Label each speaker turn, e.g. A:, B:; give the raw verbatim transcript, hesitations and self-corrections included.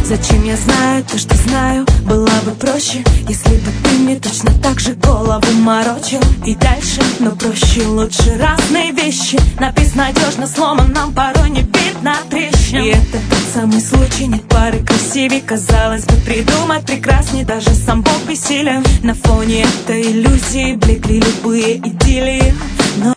A: Зачем я знаю то, что знаю? Было бы проще, если бы ты мне точно так же голову морочил. И дальше, но проще, лучше разные вещи. Напись надежно, сломан, нам порой не видно трещин. И это тот самый случай, нет пары красивей. Казалось бы, придумать прекрасней, даже сам Бог бессилен. На фоне этой иллюзии блекли любые идиллии. Но